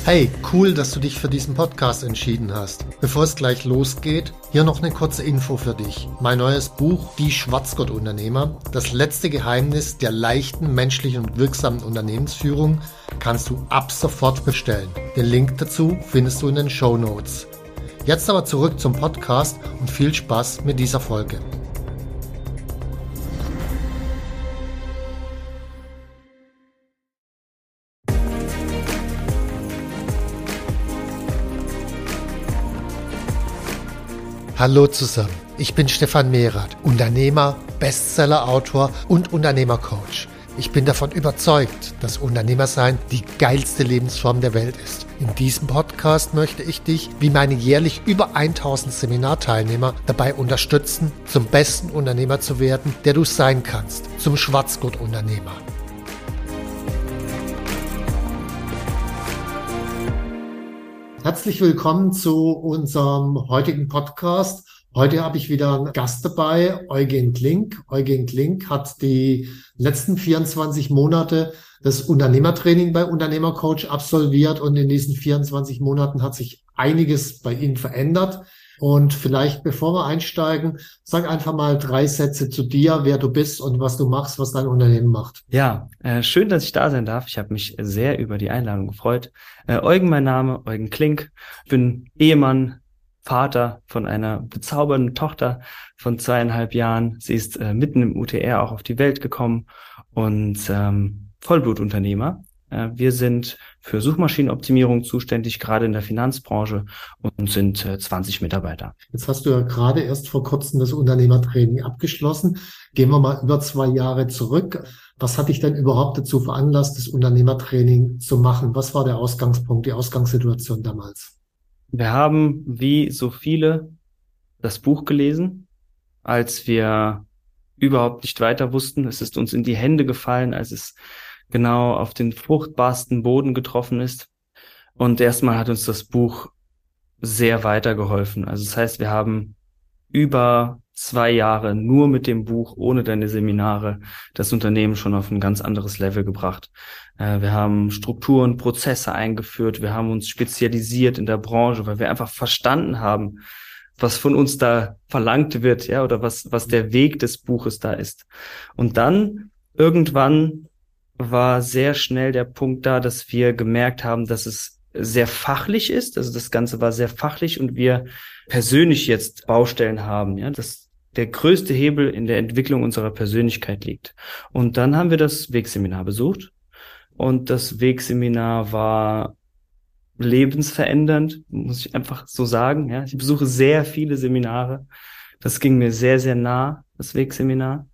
Hey, cool, dass du dich für diesen Podcast entschieden hast. Bevor es gleich losgeht, hier noch eine kurze Info für dich. Mein neues Buch, Die Schwarzgurt-Unternehmer, das letzte Geheimnis der leichten, menschlichen und wirksamen Unternehmensführung, kannst du ab sofort bestellen. Den Link dazu findest du in den Shownotes. Jetzt aber zurück zum Podcast und viel Spaß mit dieser Folge. Hallo zusammen, ich bin Stefan Mehrath, Unternehmer, Bestseller-Autor und Unternehmercoach. Ich bin davon überzeugt, dass Unternehmersein die geilste Lebensform der Welt ist. In diesem Podcast möchte ich dich, wie meine jährlich über 1000 Seminarteilnehmer, dabei unterstützen, zum besten Unternehmer zu werden, der du sein kannst, zum Schwarzgurt-Unternehmer. Herzlich willkommen zu unserem heutigen Podcast. Heute habe ich wieder einen Gast dabei, Eugen Klink. Eugen Klink hat die letzten 24 Monate das Unternehmertraining bei Unternehmercoach absolviert und in diesen 24 Monaten hat sich einiges bei ihm verändert. Und vielleicht, bevor wir einsteigen, sag einfach mal 3 Sätze zu dir, wer du bist und was du machst, was dein Unternehmen macht. Ja, schön, dass ich da sein darf. Ich habe mich sehr über die Einladung gefreut. Eugen, mein Name, Eugen Klink. Ich bin Ehemann, Vater von einer bezaubernden Tochter von 2,5 Jahren. Sie ist mitten im UTR auch auf die Welt gekommen und Vollblutunternehmer. Wir sind für Suchmaschinenoptimierung zuständig, gerade in der Finanzbranche, und sind 20 Mitarbeiter. Jetzt hast du ja gerade erst vor kurzem das Unternehmertraining abgeschlossen. Gehen wir mal über 2 Jahre zurück. Was hat dich denn überhaupt dazu veranlasst, das Unternehmertraining zu machen? Was war der Ausgangspunkt, die Ausgangssituation damals? Wir haben, wie so viele, das Buch gelesen, als wir überhaupt nicht weiter wussten. Es ist uns in die Hände gefallen, als es genau auf den fruchtbarsten Boden getroffen ist. Und erstmal hat uns das Buch sehr weitergeholfen. Also das heißt, wir haben über 2 Jahre nur mit dem Buch, ohne deine Seminare, das Unternehmen schon auf ein ganz anderes Level gebracht. Wir haben Strukturen, Prozesse eingeführt. Wir haben uns spezialisiert in der Branche, weil wir einfach verstanden haben, was von uns da verlangt wird, ja, oder was der Weg des Buches da ist. Und dann irgendwann war sehr schnell der Punkt da, dass wir gemerkt haben, dass es sehr fachlich ist. Also das Ganze war sehr fachlich und wir persönlich jetzt Baustellen haben, ja, dass der größte Hebel in der Entwicklung unserer Persönlichkeit liegt. Und dann haben wir das Wegseminar besucht und das Wegseminar war lebensverändernd, muss ich einfach so sagen. Ja, ich besuche sehr viele Seminare. Das ging mir sehr, sehr nah, das Wegseminar.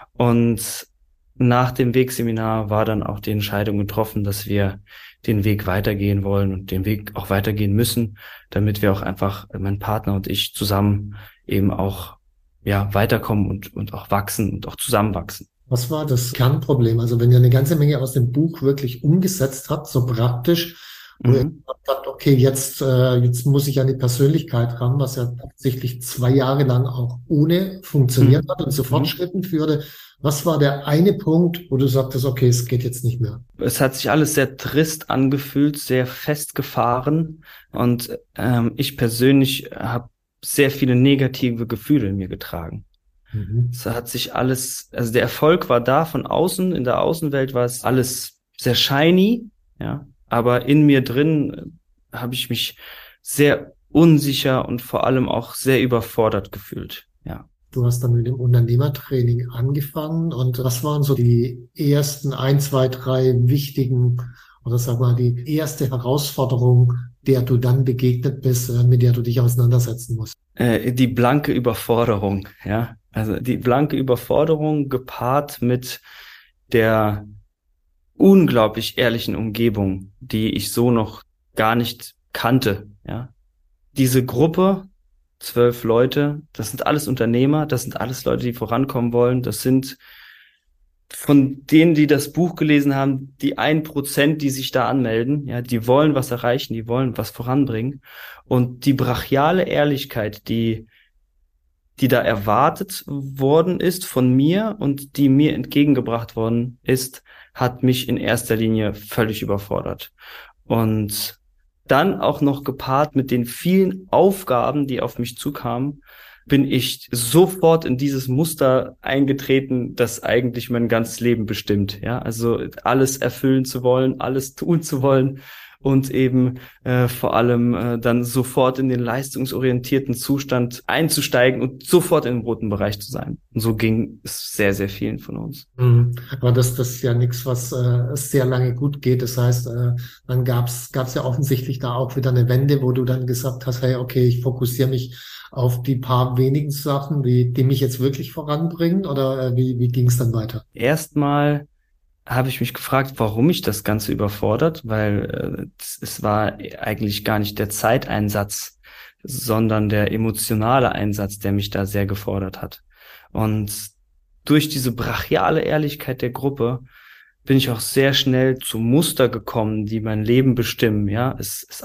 Und nach dem Wegseminar war dann auch die Entscheidung getroffen, dass wir den Weg weitergehen wollen und den Weg auch weitergehen müssen, damit wir auch einfach, mein Partner und ich, zusammen eben auch weiterkommen und auch wachsen und auch zusammenwachsen. Was war das Kernproblem? Also wenn ihr eine ganze Menge aus dem Buch wirklich umgesetzt habt, so praktisch, wo ihr gesagt habt, okay, jetzt muss ich an die Persönlichkeit ran, was ja tatsächlich 2 Jahre lang auch ohne funktioniert hat und zu Fortschritten führte. Was war der eine Punkt, wo du sagtest, okay, es geht jetzt nicht mehr? Es hat sich alles sehr trist angefühlt, sehr festgefahren und ich persönlich habe sehr viele negative Gefühle in mir getragen. Es hat sich alles, also der Erfolg war da von außen, in der Außenwelt war es alles sehr shiny, ja, aber in mir drin habe ich mich sehr unsicher und vor allem auch sehr überfordert gefühlt, ja. Du hast dann mit dem Unternehmertraining angefangen und was waren so die ersten 1, 2, 3 wichtigen oder sag mal die erste Herausforderung, der du dann begegnet bist, mit der du dich auseinandersetzen musst? Die blanke Überforderung, ja. Also die blanke Überforderung gepaart mit der unglaublich ehrlichen Umgebung, die ich so noch gar nicht kannte, ja. Diese Gruppe, 12 Leute, das sind alles Unternehmer, das sind alles Leute, die vorankommen wollen, das sind von denen, die das Buch gelesen haben, die 1%, die sich da anmelden, ja, die wollen was erreichen, die wollen was voranbringen und die brachiale Ehrlichkeit, die da erwartet worden ist von mir und die mir entgegengebracht worden ist, hat mich in erster Linie völlig überfordert. Und dann auch noch gepaart mit den vielen Aufgaben, die auf mich zukamen, bin ich sofort in dieses Muster eingetreten, das eigentlich mein ganzes Leben bestimmt. Ja, also alles erfüllen zu wollen, alles tun zu wollen und eben vor allem dann sofort in den leistungsorientierten Zustand einzusteigen und sofort im roten Bereich zu sein. Und so ging es sehr, sehr vielen von uns. Aber das ist ja nichts, was sehr lange gut geht. Das heißt, dann gab's ja offensichtlich da auch wieder eine Wende, wo du dann gesagt hast, hey, okay, ich fokussiere mich auf die paar wenigen Sachen, die mich jetzt wirklich voranbringen, oder wie ging es dann weiter? Erstmal habe ich mich gefragt, warum mich das Ganze überfordert, weil es war eigentlich gar nicht der Zeiteinsatz, sondern der emotionale Einsatz, der mich da sehr gefordert hat. Und durch diese brachiale Ehrlichkeit der Gruppe bin ich auch sehr schnell zu Muster gekommen, die mein Leben bestimmen. Ja, es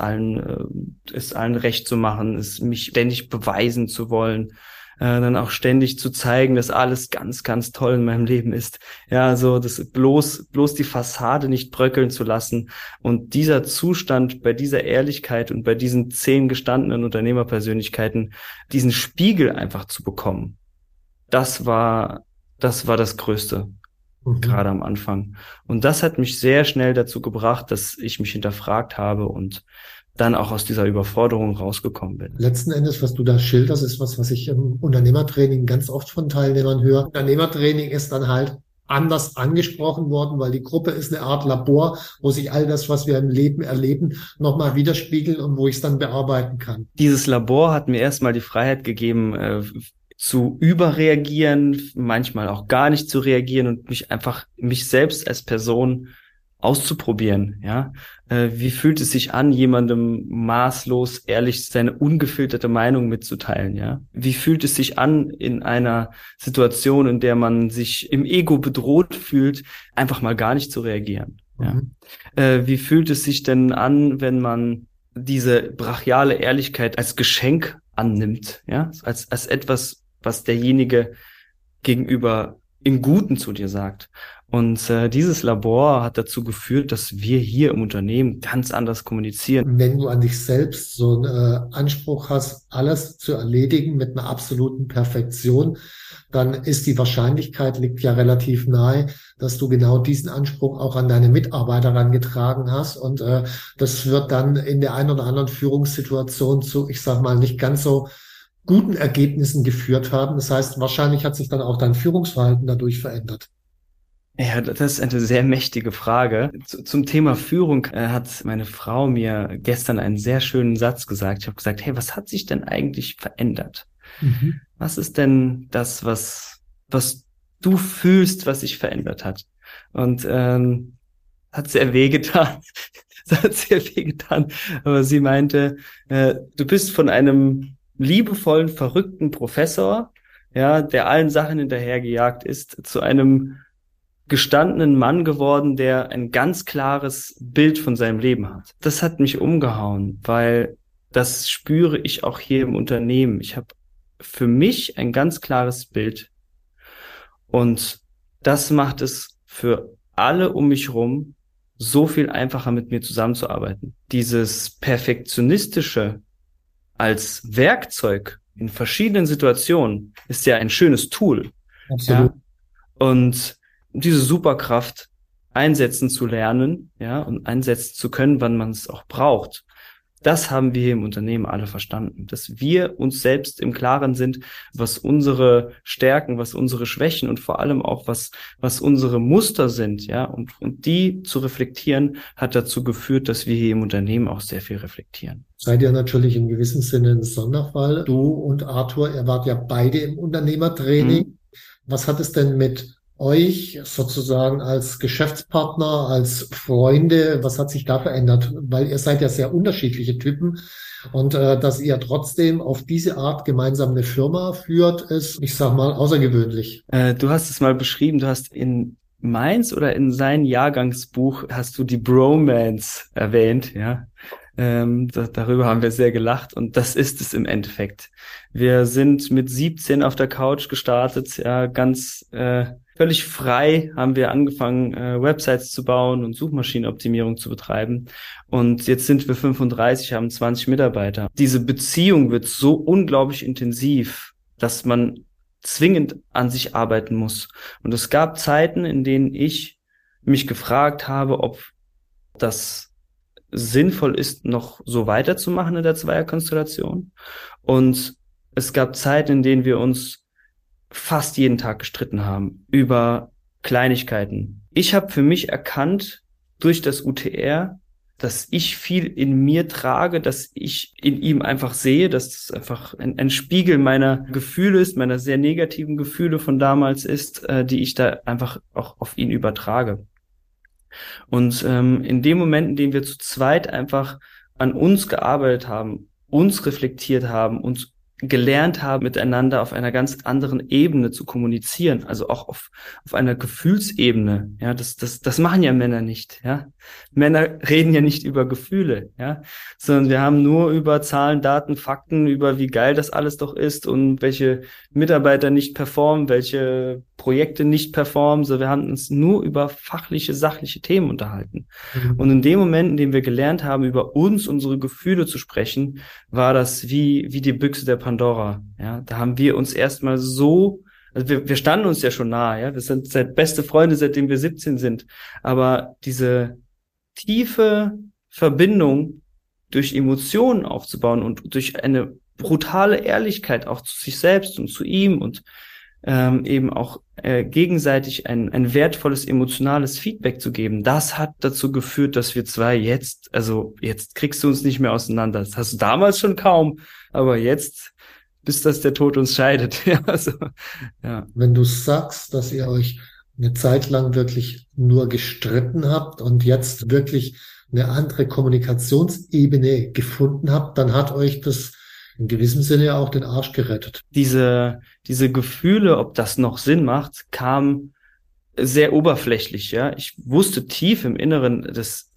allen recht zu machen, es mich ständig beweisen zu wollen, dann auch ständig zu zeigen, dass alles ganz, ganz toll in meinem Leben ist. Ja, so das bloß die Fassade nicht bröckeln zu lassen. Und dieser Zustand bei dieser Ehrlichkeit und bei diesen 10 gestandenen Unternehmerpersönlichkeiten, diesen Spiegel einfach zu bekommen, das war das Größte, gerade am Anfang. Und das hat mich sehr schnell dazu gebracht, dass ich mich hinterfragt habe und dann auch aus dieser Überforderung rausgekommen bin. Letzten Endes, was du da schilderst, ist was ich im Unternehmertraining ganz oft von Teilnehmern höre. Unternehmertraining ist dann halt anders angesprochen worden, weil die Gruppe ist eine Art Labor, wo sich all das, was wir im Leben erleben, nochmal widerspiegeln und wo ich es dann bearbeiten kann. Dieses Labor hat mir erstmal die Freiheit gegeben, zu überreagieren, manchmal auch gar nicht zu reagieren und mich selbst als Person auszuprobieren, ja. Wie fühlt es sich an, jemandem maßlos ehrlich seine ungefilterte Meinung mitzuteilen, ja? Wie fühlt es sich an, in einer Situation, in der man sich im Ego bedroht fühlt, einfach mal gar nicht zu reagieren, ja? Wie fühlt es sich denn an, wenn man diese brachiale Ehrlichkeit als Geschenk annimmt, ja? Als etwas, was derjenige gegenüber im Guten zu dir sagt. Und dieses Labor hat dazu geführt, dass wir hier im Unternehmen ganz anders kommunizieren. Wenn du an dich selbst so einen Anspruch hast, alles zu erledigen mit einer absoluten Perfektion, dann ist die Wahrscheinlichkeit, liegt ja relativ nahe, dass du genau diesen Anspruch auch an deine Mitarbeiter herangetragen hast. Und das wird dann in der einen oder anderen Führungssituation zu, ich sag mal, nicht ganz so guten Ergebnissen geführt haben. Das heißt, wahrscheinlich hat sich dann auch dein Führungsverhalten dadurch verändert. Ja, das ist eine sehr mächtige Frage. Zum Thema Führung hat meine Frau mir gestern einen sehr schönen Satz gesagt. Ich habe gesagt, hey, was hat sich denn eigentlich verändert? Was ist denn das, was du fühlst, was sich verändert hat? Und hat sehr wehgetan. Das hat sehr wehgetan. Aber sie meinte, du bist von einem liebevollen, verrückten Professor, ja, der allen Sachen hinterhergejagt ist, zu einem gestandenen Mann geworden, der ein ganz klares Bild von seinem Leben hat. Das hat mich umgehauen, weil das spüre ich auch hier im Unternehmen. Ich habe für mich ein ganz klares Bild und das macht es für alle um mich rum so viel einfacher, mit mir zusammenzuarbeiten. Dieses Perfektionistische als Werkzeug in verschiedenen Situationen ist ja ein schönes Tool. Absolut. Ja? Und diese Superkraft einsetzen zu lernen, ja, und einsetzen zu können, wann man es auch braucht. Das haben wir hier im Unternehmen alle verstanden, dass wir uns selbst im Klaren sind, was unsere Stärken, was unsere Schwächen und vor allem auch was unsere Muster sind, ja, und die zu reflektieren, hat dazu geführt, dass wir hier im Unternehmen auch sehr viel reflektieren. Seid ihr natürlich im gewissen Sinne ein Sonderfall. Du und Arthur, ihr wart ja beide im Unternehmertraining. Was hat es denn mit euch sozusagen als Geschäftspartner, als Freunde, was hat sich da verändert? Weil ihr seid ja sehr unterschiedliche Typen und dass ihr trotzdem auf diese Art gemeinsam eine Firma führt, ist, ich sag mal, außergewöhnlich. Du hast es mal beschrieben, du hast in meins oder in sein Jahrgangsbuch hast du die Bromance erwähnt, ja. Darüber haben wir sehr gelacht und das ist es im Endeffekt. Wir sind mit 17 auf der Couch gestartet, ja, ganz völlig frei haben wir angefangen, Websites zu bauen und Suchmaschinenoptimierung zu betreiben. Und jetzt sind wir 35, haben 20 Mitarbeiter. Diese Beziehung wird so unglaublich intensiv, dass man zwingend an sich arbeiten muss. Und es gab Zeiten, in denen ich mich gefragt habe, ob das sinnvoll ist, noch so weiterzumachen in der Zweierkonstellation. Und es gab Zeiten, in denen wir uns fast jeden Tag gestritten haben über Kleinigkeiten. Ich habe für mich erkannt durch das UTR, dass ich viel in mir trage, dass ich in ihm einfach sehe, dass das einfach ein Spiegel meiner Gefühle ist, meiner sehr negativen Gefühle von damals ist, die ich da einfach auch auf ihn übertrage. Und in dem Moment, in dem wir zu zweit einfach an uns gearbeitet haben, uns reflektiert haben, uns gelernt haben, miteinander auf einer ganz anderen Ebene zu kommunizieren, also auch auf einer Gefühlsebene. Ja, das machen ja Männer nicht. Ja, Männer reden ja nicht über Gefühle, ja, sondern wir haben nur über Zahlen, Daten, Fakten, über wie geil das alles doch ist und welche Mitarbeiter nicht performen, welche Projekte nicht performen. So, wir haben uns nur über fachliche, sachliche Themen unterhalten. Und in dem Moment, in dem wir gelernt haben, über uns, unsere Gefühle zu sprechen, war das wie die Büchse der Pandora. Ja, da haben wir uns erstmal so, also wir standen uns ja schon nahe, ja, wir sind beste Freunde, seitdem wir 17 sind. Aber diese tiefe Verbindung durch Emotionen aufzubauen und durch eine brutale Ehrlichkeit auch zu sich selbst und zu ihm und eben auch gegenseitig ein wertvolles emotionales Feedback zu geben. Das hat dazu geführt, dass wir zwei jetzt kriegst du uns nicht mehr auseinander. Das hast du damals schon kaum, aber jetzt, bis dass der Tod uns scheidet. Ja, also, ja. Wenn du sagst, dass ihr euch eine Zeit lang wirklich nur gestritten habt und jetzt wirklich eine andere Kommunikationsebene gefunden habt, dann hat euch das in gewissem Sinne auch den Arsch gerettet. Diese Gefühle, ob das noch Sinn macht, kamen sehr oberflächlich, ja. Ich wusste tief im Inneren, das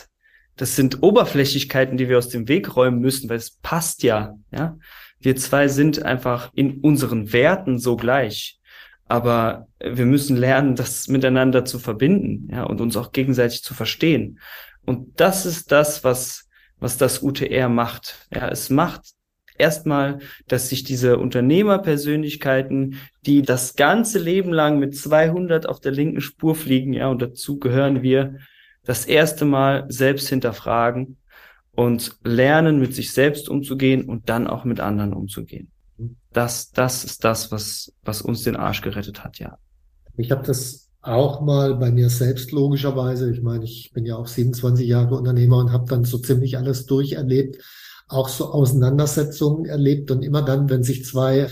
sind Oberflächlichkeiten, die wir aus dem Weg räumen müssen, weil es passt ja. Wir zwei sind einfach in unseren Werten so gleich. Aber wir müssen lernen, das miteinander zu verbinden, ja, und uns auch gegenseitig zu verstehen. Und das ist das, was das UTR macht. Ja, es macht erstmal, dass sich diese Unternehmerpersönlichkeiten, die das ganze Leben lang mit 200 auf der linken Spur fliegen, ja, und dazu gehören wir, das erste Mal selbst hinterfragen und lernen, mit sich selbst umzugehen und dann auch mit anderen umzugehen. Das ist das, was uns den Arsch gerettet hat, ja. Ich habe das auch mal bei mir selbst logischerweise. Ich meine, ich bin ja auch 27 Jahre Unternehmer und habe dann so ziemlich alles durcherlebt, auch so Auseinandersetzungen erlebt. Und immer dann, wenn sich zwei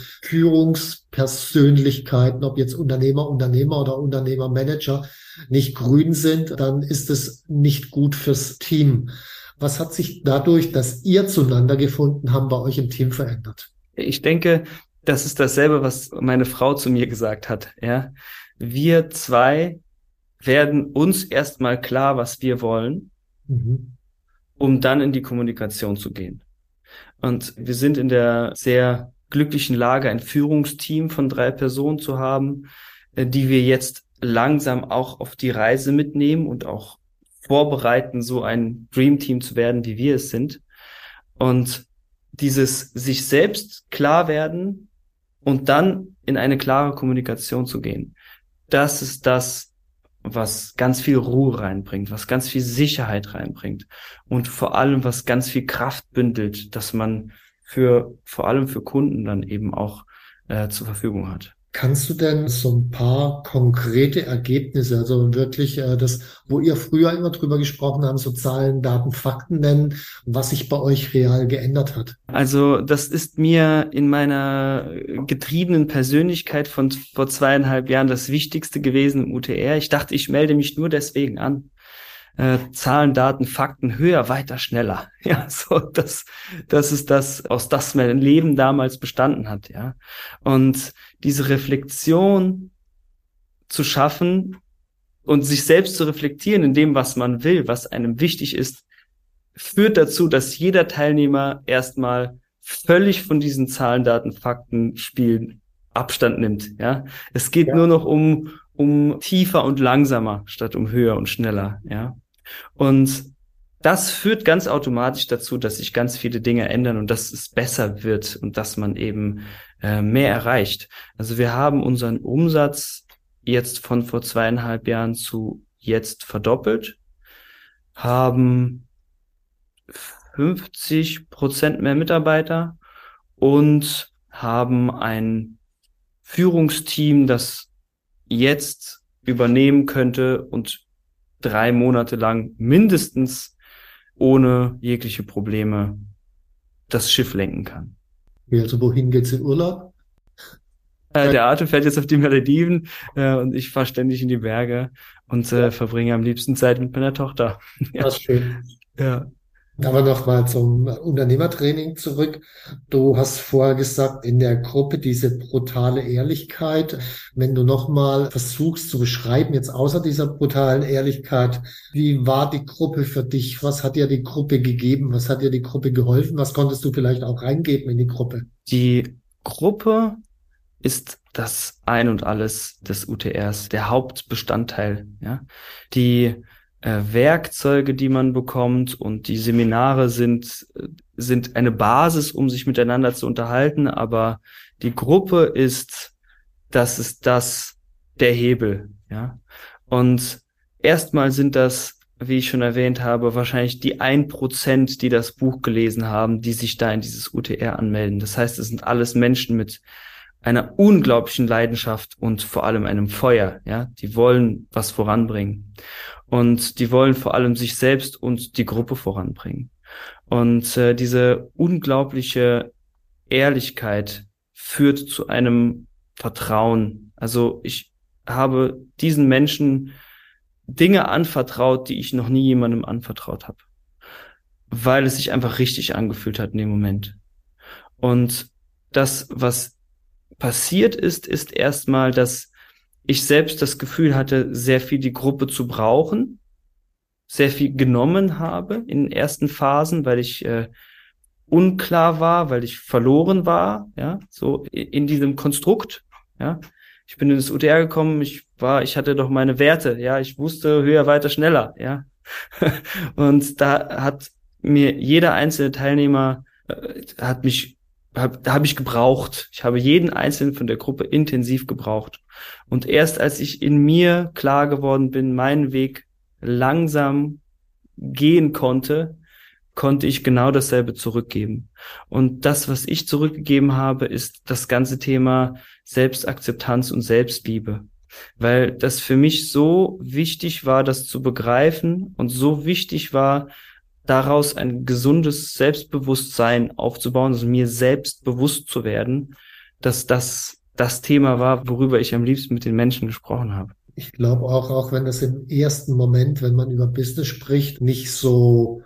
Führungspersönlichkeiten, ob jetzt Unternehmer oder Unternehmermanager, nicht grün sind, dann ist es nicht gut fürs Team. Was hat sich dadurch, dass ihr zueinander gefunden habt, bei euch im Team verändert? Ich denke, das ist dasselbe, was meine Frau zu mir gesagt hat. Ja, wir zwei werden uns erstmal klar, was wir wollen, um dann in die Kommunikation zu gehen. Und wir sind in der sehr glücklichen Lage, ein Führungsteam von 3 Personen zu haben, die wir jetzt langsam auch auf die Reise mitnehmen und auch vorbereiten, so ein Dreamteam zu werden, wie wir es sind. Und dieses sich selbst klar werden und dann in eine klare Kommunikation zu gehen, das ist das, was ganz viel Ruhe reinbringt, was ganz viel Sicherheit reinbringt und vor allem, was ganz viel Kraft bündelt, dass man vor allem für Kunden dann eben auch zur Verfügung hat. Kannst du denn so ein paar konkrete Ergebnisse, also wirklich das, wo ihr früher immer drüber gesprochen habt, so Zahlen, Daten, Fakten nennen, was sich bei euch real geändert hat? Also das ist mir in meiner getriebenen Persönlichkeit von vor 2,5 Jahren das Wichtigste gewesen im UTR. Ich dachte, ich melde mich nur deswegen an. Zahlen, Daten, Fakten, höher, weiter, schneller. Ja, so das ist das, aus das mein Leben damals bestanden hat, ja. Und diese Reflexion zu schaffen und sich selbst zu reflektieren in dem, was man will, was einem wichtig ist, führt dazu, dass jeder Teilnehmer erstmal völlig von diesen Zahlen, Daten, Fakten, Spielen Abstand nimmt, ja. Es geht nur noch um um tiefer und langsamer statt um höher und schneller, ja. Und das führt ganz automatisch dazu, dass sich ganz viele Dinge ändern und dass es besser wird und dass man eben mehr erreicht. Also wir haben unseren Umsatz jetzt von vor 2,5 Jahren zu jetzt verdoppelt, haben 50% mehr Mitarbeiter und haben ein Führungsteam, das jetzt übernehmen könnte und 3 Monate lang mindestens ohne jegliche Probleme das Schiff lenken kann. Also wohin geht's in Urlaub? Der Arthur fährt jetzt auf die Malediven und ich fahre ständig in die Berge und verbringe am liebsten Zeit mit meiner Tochter. Ja. Das ist schön. Ja. Aber nochmal zum Unternehmertraining zurück. Du hast vorher gesagt, in der Gruppe diese brutale Ehrlichkeit. Wenn du nochmal versuchst zu beschreiben, jetzt außer dieser brutalen Ehrlichkeit, wie war die Gruppe für dich? Was hat dir die Gruppe gegeben? Was hat dir die Gruppe geholfen? Was konntest du vielleicht auch reingeben in die Gruppe? Die Gruppe ist das Ein und Alles des UTRs, der Hauptbestandteil. Ja, die Werkzeuge, die man bekommt und die Seminare sind eine Basis, um sich miteinander zu unterhalten, aber die Gruppe ist der Hebel, ja. Und erstmal sind das, wie ich schon erwähnt habe, wahrscheinlich die 1%, die das Buch gelesen haben, die sich da in dieses UTR anmelden. Das heißt, es sind alles Menschen mit einer unglaublichen Leidenschaft und vor allem einem Feuer, ja. Die wollen was voranbringen. Und die wollen vor allem sich selbst und die Gruppe voranbringen. Und diese unglaubliche Ehrlichkeit führt zu einem Vertrauen. Also ich habe diesen Menschen Dinge anvertraut, die ich noch nie jemandem anvertraut habe. Weil es sich einfach richtig angefühlt hat in dem Moment. Und das, was passiert ist erstmal, dass ich selbst das Gefühl hatte, sehr viel die Gruppe zu brauchen, sehr viel genommen habe in den ersten Phasen, weil ich unklar war, weil ich verloren war, ja, so in diesem Konstrukt, ja. Ich bin in das UTR gekommen, ich hatte doch meine Werte, ja, ich wusste höher, weiter, schneller, ja. Und da hat mir jeder einzelne Teilnehmer habe ich gebraucht. Ich habe jeden einzelnen von der Gruppe intensiv gebraucht. Und erst als ich in mir klar geworden bin, meinen Weg langsam gehen konnte ich genau dasselbe zurückgeben. Und das, was ich zurückgegeben habe, ist das ganze Thema Selbstakzeptanz und Selbstliebe. Weil das für mich so wichtig war, das zu begreifen und so wichtig war, daraus ein gesundes Selbstbewusstsein aufzubauen, also mir selbst bewusst zu werden, dass das Thema war, worüber ich am liebsten mit den Menschen gesprochen habe. Ich glaube auch wenn das im ersten Moment, wenn man über Business spricht, nicht so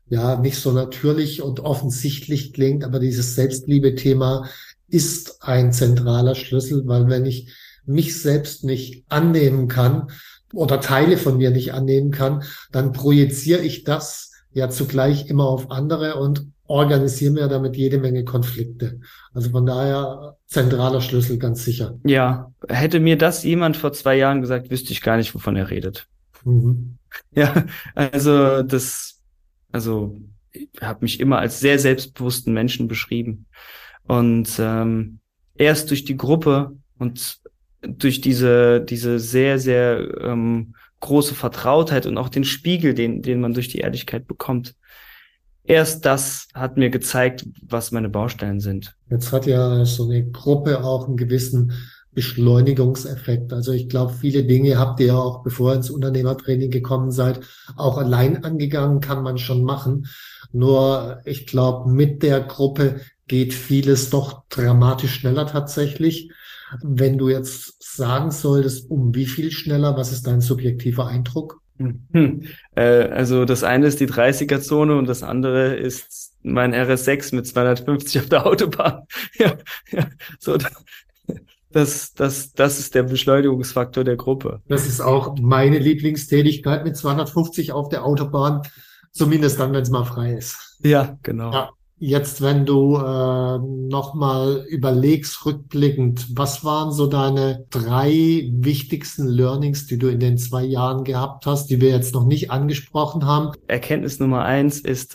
natürlich und offensichtlich klingt, aber dieses Selbstliebe-Thema ist ein zentraler Schlüssel, weil wenn ich mich selbst nicht annehmen kann oder Teile von mir nicht annehmen kann, dann projiziere ich das ja zugleich immer auf andere und organisieren wir damit jede Menge Konflikte. Also von daher zentraler Schlüssel, ganz sicher. Ja, hätte mir das jemand vor 2 Jahren gesagt, wüsste ich gar nicht, wovon er redet. Mhm. Ja, also ich habe mich immer als sehr selbstbewussten Menschen beschrieben. Und erst durch die Gruppe und durch diese sehr, sehr große Vertrautheit und auch den Spiegel, den man durch die Ehrlichkeit bekommt. Erst das hat mir gezeigt, was meine Baustellen sind. Jetzt hat ja so eine Gruppe auch einen gewissen Beschleunigungseffekt. Also ich glaube, viele Dinge habt ihr ja auch, bevor ihr ins Unternehmertraining gekommen seid, auch allein angegangen, kann man schon machen. Nur ich glaube, mit der Gruppe geht vieles doch dramatisch schneller tatsächlich. Wenn du jetzt sagen solltest, um wie viel schneller, was ist dein subjektiver Eindruck? Also das eine ist die 30er-Zone und das andere ist mein RS6 mit 250 auf der Autobahn. Ja, so, das ist der Beschleunigungsfaktor der Gruppe. Das ist auch meine Lieblingstätigkeit mit 250 auf der Autobahn, zumindest dann, wenn es mal frei ist. Ja, genau. Ja. Jetzt, wenn du nochmal überlegst, rückblickend, was waren so deine 3 wichtigsten Learnings, die du in den 2 Jahren gehabt hast, die wir jetzt noch nicht angesprochen haben? Erkenntnis Nummer 1 ist,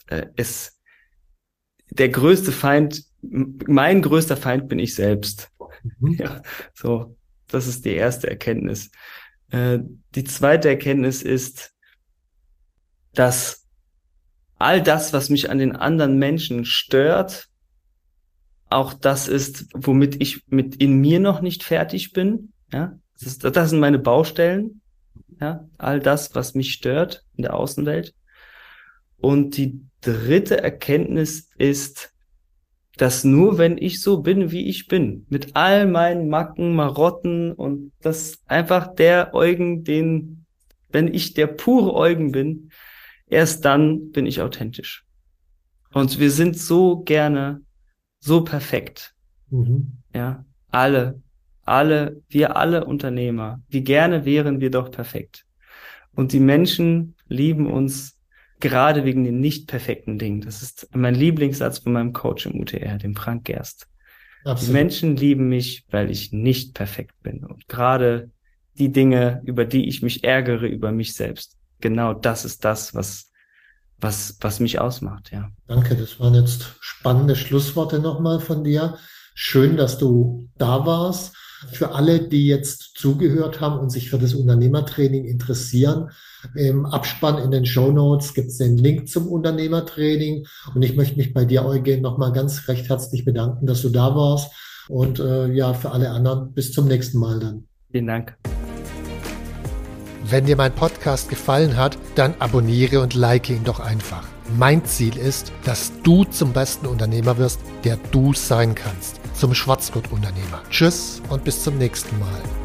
der größte Feind, mein größter Feind bin ich selbst. Ja, so, das ist die erste Erkenntnis. Die zweite Erkenntnis ist, dass all das, was mich an den anderen Menschen stört, auch das ist, womit ich in mir noch nicht fertig bin. Ja, das sind meine Baustellen. Ja, all das, was mich stört in der Außenwelt. Und die dritte Erkenntnis ist, dass nur wenn ich so bin, wie ich bin, mit all meinen Macken, Marotten und das einfach der Eugen, wenn ich der pure Eugen bin, erst dann bin ich authentisch. Und wir sind so gerne so perfekt. Ja, wir alle Unternehmer. Wie gerne wären wir doch perfekt. Und die Menschen lieben uns gerade wegen den nicht perfekten Dingen. Das ist mein Lieblingssatz von meinem Coach im UTR, dem Frank Gerst. Absolut. Die Menschen lieben mich, weil ich nicht perfekt bin. Und gerade die Dinge, über die ich mich ärgere, über mich selbst, genau das ist das, was mich ausmacht, ja. Danke, das waren jetzt spannende Schlussworte nochmal von dir. Schön, dass du da warst. Für alle, die jetzt zugehört haben und sich für das Unternehmertraining interessieren, im Abspann in den Shownotes gibt es den Link zum Unternehmertraining. Und ich möchte mich bei dir, Eugen, nochmal ganz recht herzlich bedanken, dass du da warst. Und ja, für alle anderen, bis zum nächsten Mal dann. Vielen Dank. Wenn dir mein Podcast gefallen hat, dann abonniere und like ihn doch einfach. Mein Ziel ist, dass du zum besten Unternehmer wirst, der du sein kannst. Zum Schwarzgurt-Unternehmer. Tschüss und bis zum nächsten Mal.